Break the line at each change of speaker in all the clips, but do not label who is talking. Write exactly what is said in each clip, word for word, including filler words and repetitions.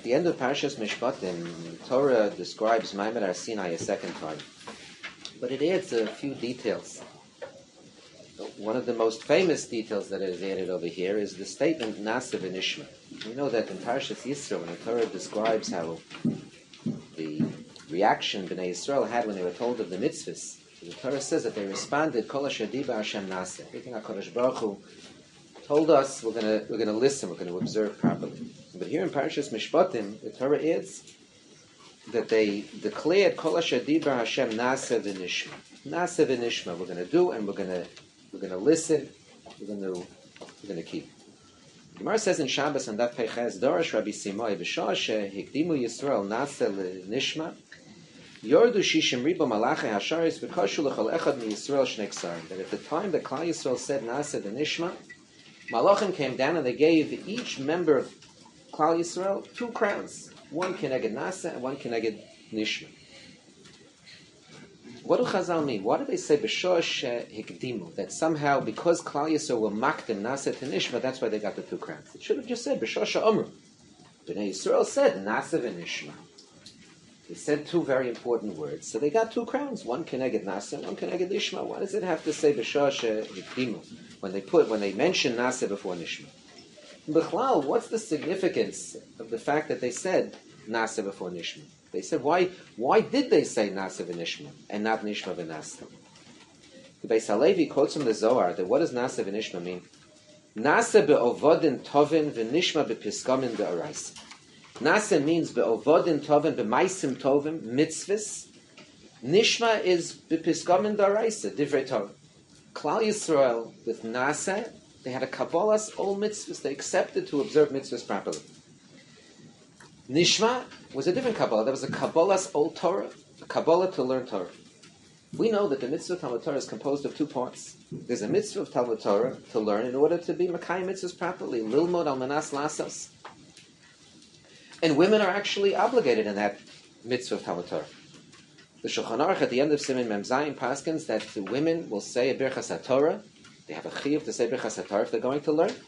the end of Parashas Mishpatim, Torah describes Ma'amad Har Sinai a second time, but it adds a few details. One of the most famous details that is added over here is the statement Nasa v'Nishma. We know that in Parashas Yisro, when the Torah describes how the reaction Bnei Yisrael had when they were told of the mitzvahs, the Torah says that they responded, Kol asher diba Hashem Nasa. Everything HaKadosh Baruch Hu told us, we're going we're gonna listen, we're going to observe properly. But here in Parashas Mishpatim, the Torah adds that they declared Kol asher diba Hashem Nasa v'Nishma. Nasa v'Nishma, we're going to do and we're going to we're going to listen, we're going to we're going to keep. The Gemara says in Shabbos and Daf Peiches, Dorosh Rabbi Simai v'shah hikdimu Yisrael Nasa v'Nishma. Yordu shishim riba malachi hasharis v'kashu l'chol echad mi Yisrael shnei ksarim. That at the time that Klal Yisrael said Nasa v'Nishma, Malachim came down and they gave each member of Klal Yisrael two crowns, one keneged Nasa and one keneged Nishma. What do Chazal mean? Why do they say b'shosh hikdimu? That somehow because Klal Yisrael were makdim Nasa to Nishma, that's why they got the two crowns. It should have just said b'shosh ha'omru. Bnei Yisrael said Nasa v'Nishma. They said two very important words, so they got two crowns, one keneged Nasa and one keneged Nishma. Why does it have to say b'shosh hikdimu when they put when they mention Nasa before Nishma? B'chlal, what's the significance of the fact that they said Nasa before Nishma? They said, why why did they say Nasa v'Nishma and not Nishma v'Nasa? The Beis Halevi quotes from the Zohar that what does Nasa v'Nishma mean? Nasa be'ovodin tovin v'Nishma be'piskamin de'oraisa. Nasa means be'ovodin tovin be'maisim tovim, mitzvahs. Nishma is be'piskamin de'oraisa, divrei Torah. Klal Yisrael with Nasa, they had a Kabbalah's all mitzvahs. They accepted to observe mitzvahs properly. Nishma was a different Kabbalah. There was a Kabbalah's old Torah, a Kabbalah to learn Torah. We know that the mitzvah of Talmud Torah is composed of two parts. There's a mitzvah of Talmud Torah to learn in order to be Makayim mitzvahs properly, Lilmod al manas lasas. And women are actually obligated in that mitzvah of Talmud Torah. The Shulchan Aruch at the end of Siman Mem Zayin paskins that the women will say a Birchas HaTorah. They have a chiyuv to say Birchas HaTorah if they're going to learn.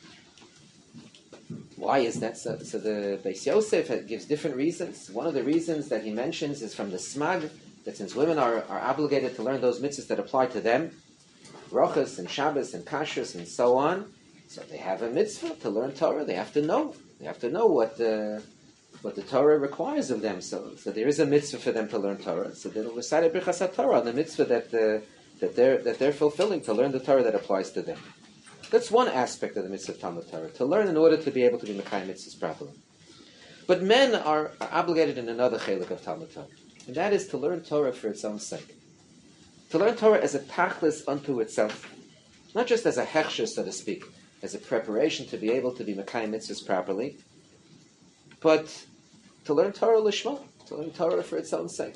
Why is that? So, so the Beis Yosef gives different reasons. One of the reasons that he mentions is from the Smag, that since women are, are obligated to learn those mitzvahs that apply to them, Rochas and Shabbos and Kashrus and so on, so they have a mitzvah to learn Torah. They have to know. They have to know what the what the Torah requires of them. So, so there is a mitzvah for them to learn Torah. So they'll recite a Birchas HaTorah on the mitzvah that uh, that they're that they're fulfilling to learn the Torah that applies to them. That's one aspect of the mitzvah of Talmud Torah, to learn in order to be able to be Mekayim mitzvahs properly. But men are, are obligated in another chelik of Talmud Torah, and that is to learn Torah for its own sake. To learn Torah as a tachlis unto itself, not just as a hechsher, so to speak, as a preparation to be able to be Mekayim mitzvahs properly, but to learn Torah lishma, to learn Torah for its own sake.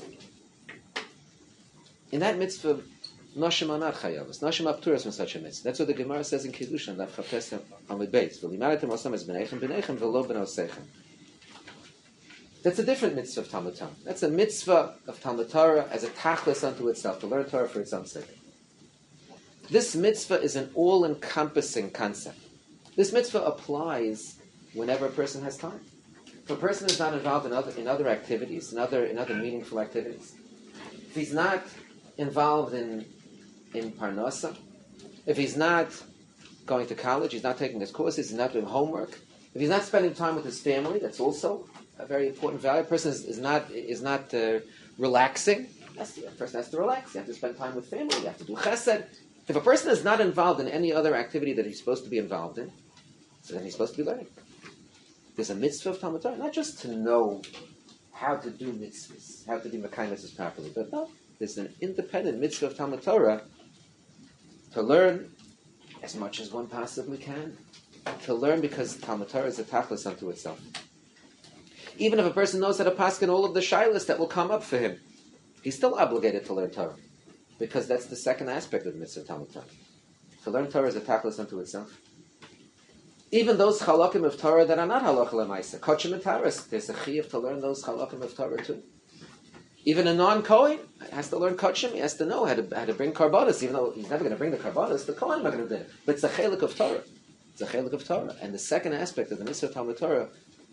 In that mitzvah, Nashim are not chayavas. Nashim are pturas from such a mitzvah. That's what the Gemara says in Kiddushin, Daf Chafes Amud Beis. V'limaratem osam es b'neichem, b'neichem v'lo b'nosechem. That's a different mitzvah of Talmud Torah. That's a mitzvah of Talmud Torah as a tachlis unto itself, to learn Torah for its own sake. This mitzvah is an all-encompassing concept. This mitzvah applies whenever a person has time. If a person is not involved in other in other activities, in other in other meaningful activities, if he's not involved in in Parnasa, if he's not going to college, he's not taking his courses, he's not doing homework, if he's not spending time with his family, that's also a very important value. A person is, is not is not uh, relaxing. Yes, a person has to relax. You have to spend time with family. You have to do chesed. If a person is not involved in any other activity that he's supposed to be involved in, so then he's supposed to be learning. There's a mitzvah of Talmud Torah, not just to know how to do mitzvahs, how to do Mekayim mitzvahs properly, but no, there's an independent mitzvah of Talmud Torah to learn as much as one possibly can. To learn because Talmud Torah is a tachlis unto itself. Even if a person knows how to paskin all of the shilas that will come up for him, he's still obligated to learn Torah, because that's the second aspect of the mitzvah of Talmud Torah. To learn Torah is a tachlis unto itself. Even those halakim of Torah that are not halakha l'maisa, kochim and taras, there's a chiyuv to learn those halakim of Torah too. Even a non-Kohen has to learn kochim, he has to know how to, how to bring karbanos, even though he's never going to bring the karbanos, the Kohen is not going to do it. But it's a chelik of Torah. It's a chelik of Torah. And the second aspect of the mitzvah of Talmud Torah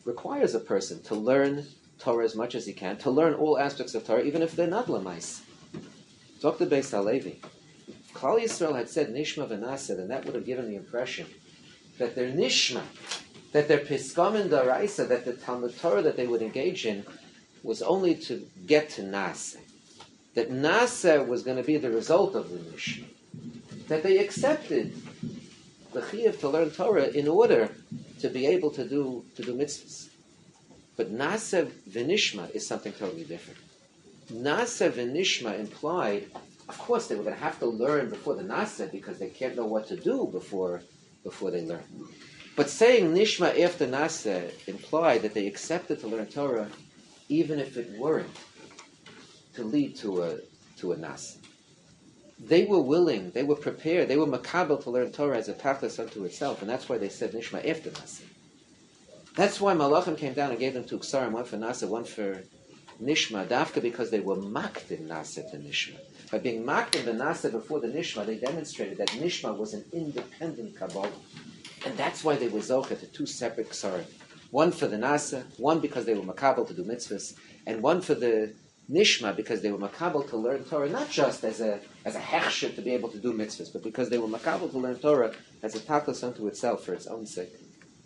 requires a person to learn Torah as much as he can, to learn all aspects of Torah, even if they're not lamais. Doctor Beis Halevi, if Klal Yisrael had said Nishma v'Naseh, then that would have given the impression that their Nishma, that their Piskamin Daraisa, that the Talmud Torah that they would engage in was only to get to Naseh. That Naseh was going to be the result of the Nishma. That they accepted the Chiyuv to learn Torah in order to be able to do to do mitzvahs. But Naseh v'Nishma is something totally different. Naseh v'Nishma implied, of course, they were going to have to learn before the Naseh because they can't know what to do before before they learn. But saying Nishma after Naseh implied that they accepted to learn Torah even if it weren't to lead to a to a Naseh. They were willing, they were prepared, they were makabel to learn Torah as a tachlis unto itself, and that's why they said Nishma after Naseh. That's why Malachim came down and gave them two Ksarim, one for Naseh, one for Nishma, dafka because they were maked in Naseh to Nishma. By being maked in the Naseh before the Nishma, they demonstrated that Nishma was an independent Kabbalah. And that's why they were Zocher to two separate Ksarim. One for the Naseh, one because they were makabel to do mitzvahs, and one for the Nishma because they were makabel to learn Torah, not just as a as a hechsher to be able to do mitzvahs, but because they were makabel to learn Torah as a tachlis unto itself for its own sake.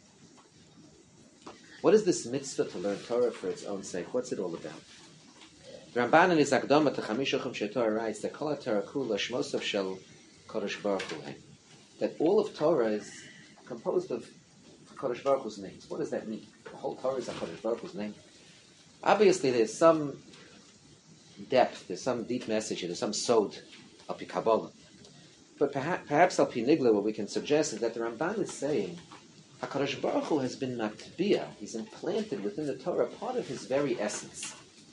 What is this mitzvah to learn Torah for its own sake? What's it all about? The Ramban in his Akdama to Chamish Uchim Shetorah writes that Kol HaTorah Kula Shmosav Shel Kodesh Baruch Hu, that all of Torah is composed of Kodesh Baruch Hu's names. What does that mean? The whole Torah is a Kodesh Baruch Hu's name. Obviously, there's some depth, there's some deep message, there's some sod al pi Kabbalah. But perhaps, perhaps al pi Nigla, what we can suggest is that the Ramban is saying HaKadosh Baruch Hu has been matbiya, he's implanted within the Torah part of his very essence.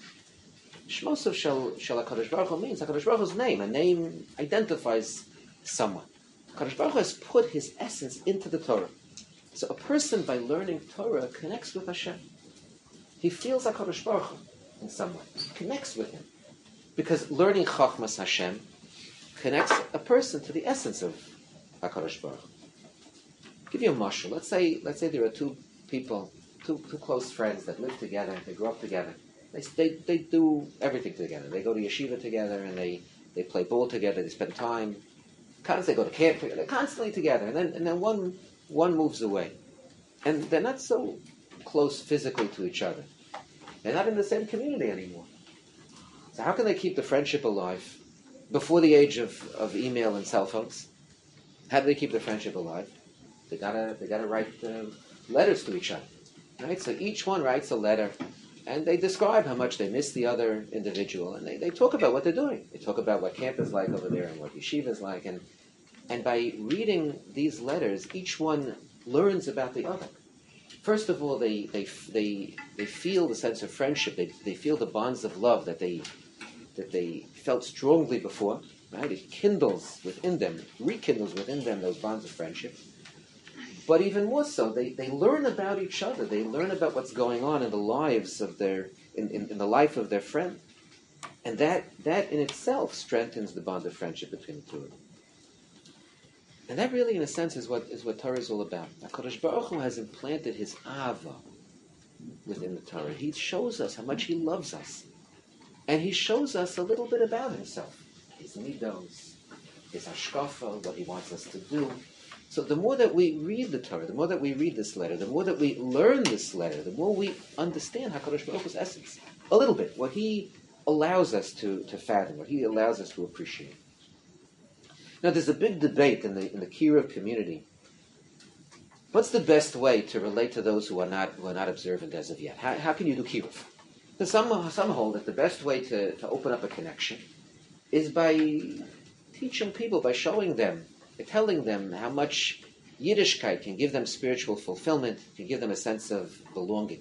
Shmosav shel shel HaKadosh Baruch Hu means HaKadosh Baruch Hu's name. A name identifies someone. HaKadosh Baruch Hu has put his essence into the Torah. So a person, by learning Torah, connects with Hashem. He feels HaKadosh Baruch Hu in some way. He connects with him. Because learning Chachmas Hashem connects a person to the essence of HaKadosh Baruch Hu. I'll give you a mashal. Let's say, let's say there are two people, two, two close friends that live together, they grow up together. They, they, they do everything together. They go to yeshiva together, and they, they play ball together, they spend time. They go to camp together. They're constantly together. And then, and then one, one moves away. And they're not so close physically to each other. They're not in the same community anymore. So how can they keep the friendship alive before the age of, of email and cell phones? How do they keep the friendship alive? They gotta they gotta write uh, letters to each other, right? So each one writes a letter, and they describe how much they miss the other individual, and they, they talk about what they're doing. They talk about what camp is like over there and what yeshiva is like, and and by reading these letters, each one learns about the other. First of all, they they they they feel the sense of friendship. They they feel the bonds of love that they that they felt strongly before. Right? It kindles within them, rekindles within them those bonds of friendship. But even more so, they, they learn about each other. They learn about what's going on in the lives of their in, in, in the life of their friend, and that that in itself strengthens the bond of friendship between the two of them. And that really, in a sense, is what is what Torah is all about. HaKadosh Baruch Hu has implanted His Ava within the Torah. He shows us how much He loves us, and He shows us a little bit about Himself, His midos, His hashkafa, what He wants us to do. So the more that we read the Torah, the more that we read this letter, the more that we learn this letter, the more we understand HaKadosh Baruch Hu's essence. A little bit, what He allows us to, to fathom, what He allows us to appreciate. Now there's a big debate in the in the Kiruv community. What's the best way to relate to those who are not who are not observant as of yet? How, how can you do Kiruv? So some, some hold that the best way to, to open up a connection is by teaching people, by showing them, telling them how much Yiddishkeit can give them spiritual fulfillment, can give them a sense of belonging.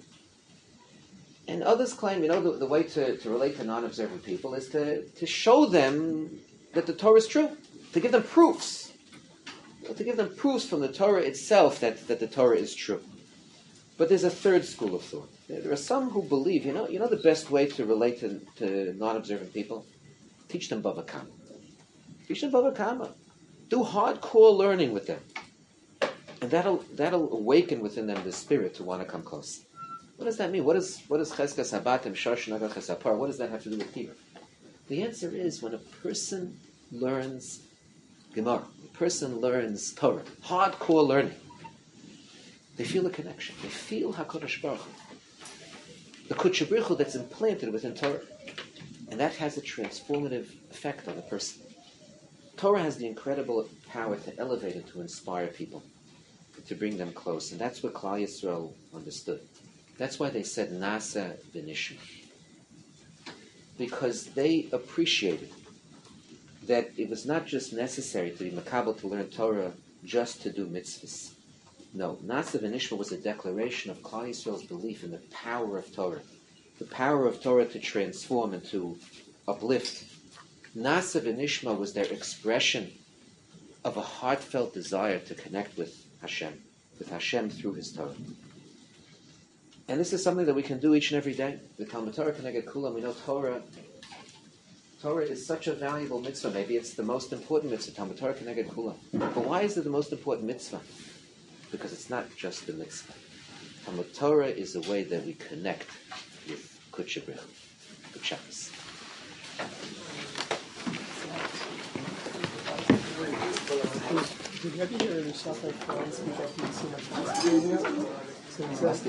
And others claim, you know, the, the way to, to relate to non-observant people is to, to show them that the Torah is true, to give them proofs, you know, to give them proofs from the Torah itself that, that the Torah is true. But there's a third school of thought. There are some who believe, you know, you know the best way to relate to, to non-observant people? Teach them Bava Kama. Teach them Bava Kama. Do hardcore learning with them. And that'll that'll awaken within them the spirit to want to come close. What does that mean? What is what is Cheskas Habatim Shosh Nagar Chesapar? What does that have to do with Torah? The answer is when a person learns Gemara, a person learns Torah, hardcore learning, they feel a connection. They feel HaKadosh Baruch Hu, the Kudsha Baruch Hu that's implanted within Torah. And that has a transformative effect on a person. Torah has the incredible power to elevate and to inspire people, to bring them close. And that's what Klal Yisrael understood. That's why they said Nasa v'nishma. Because they appreciated that it was not just necessary to be makabel to learn Torah just to do mitzvahs. No, Nasa v'nishma was a declaration of Klal Yisrael's belief in the power of Torah. The power of Torah to transform and to uplift. Nasa v'nishma was their expression of a heartfelt desire to connect with Hashem, with Hashem through His Torah. And this is something that we can do each and every day. The Talmud Torah Keneged Kulam, we know Torah, Torah is such a valuable mitzvah. Maybe it's the most important mitzvah, Talmud Torah Keneged Kulam. But why is it the most important mitzvah? Because it's not just the mitzvah. Talmud Torah is a way that we connect with Kudsha Baruch Hu. Good Shabbos.
Did you ever hear yourself like speak up so much?